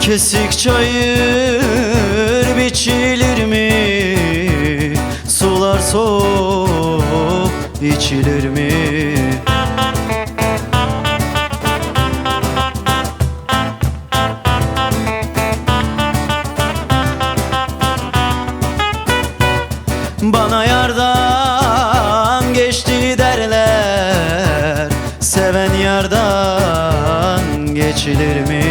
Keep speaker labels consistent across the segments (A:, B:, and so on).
A: Kesik çayır biçilir mi? Sular soğuk içilir mi? Bana yardan geçti derler, seven yardan geçilir mi?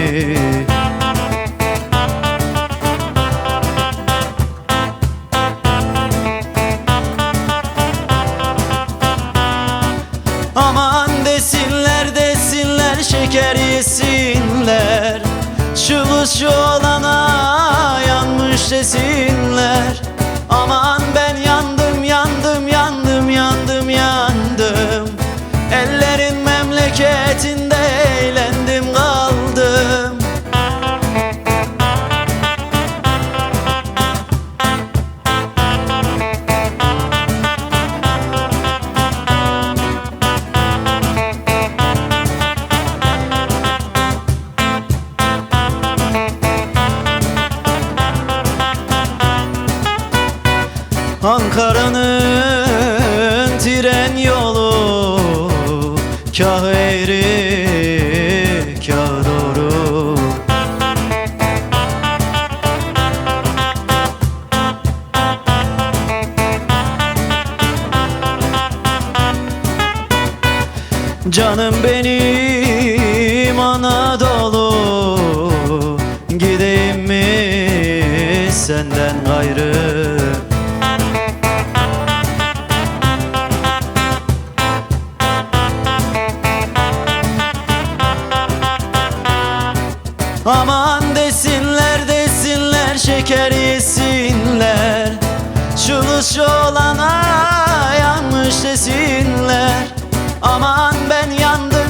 A: Aman desinler desinler, şeker yesinler, şu kız şu olana yanmış desinler. Aman ben yandım yandım yandım yandım yandım, ellerin memleketinde eğlendim kaldım. Ankara'nın tren yolu kâh eğri kâh doğru. Canım benim Anadolu, gideyim mi senden gayrı? Aman desinler desinler, şeker yesinler, şu kız şu olana yanmış desinler. Aman ben yandım